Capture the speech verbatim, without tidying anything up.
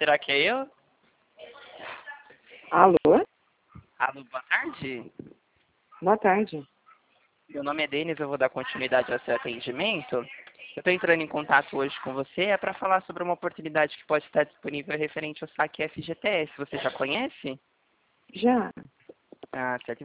será que é eu? Alô? Alô, boa tarde. Boa tarde. Meu nome é Denis, eu vou dar continuidade ao seu atendimento. Eu estou entrando em contato hoje com você, é para falar sobre uma oportunidade que pode estar disponível referente ao saque F G T S. Você já conhece? Já. Ah, certo.